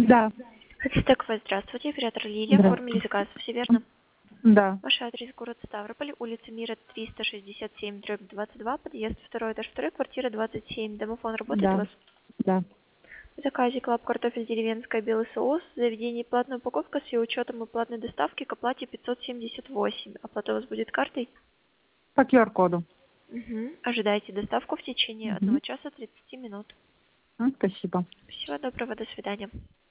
Да, Хацтековая, здравствуйте, оператор Лилия, оформили здравствуйте. заказ, все верно? Да, Ваш адрес город Ставрополь, улица Мира 367, дробь 22, подъезд 2, этаж 2, квартира 27. Домофон работает у да, вас? да. В заказе клаб картофель деревенская, белый соус, заведение платная упаковка с ее учетом и платной доставки к оплате 578. Оплата у вас будет картой? По QR-коду. Угу. Ожидайте доставку в течение Угу. 1 часа 30 минут. Спасибо. Всего доброго, до свидания.